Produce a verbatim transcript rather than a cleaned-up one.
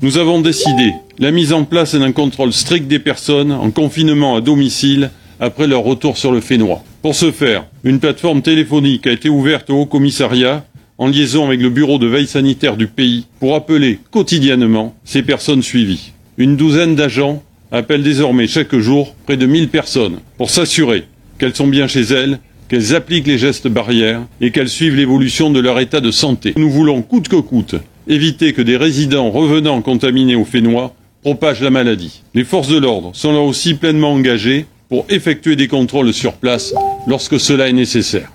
Nous avons décidé la mise en place d'un contrôle strict des personnes en confinement à domicile après leur retour sur le Fénois. Pour ce faire, une plateforme téléphonique a été ouverte au Haut-Commissariat en liaison avec le bureau de veille sanitaire du pays pour appeler quotidiennement ces personnes suivies. Une douzaine d'agents appellent désormais chaque jour près de mille personnes pour s'assurer qu'elles sont bien chez elles, qu'elles appliquent les gestes barrières et qu'elles suivent l'évolution de leur état de santé. Nous voulons coûte que coûte éviter que des résidents revenant contaminés au Fénois propagent la maladie. Les forces de l'ordre sont là aussi pleinement engagées pour effectuer des contrôles sur place lorsque cela est nécessaire.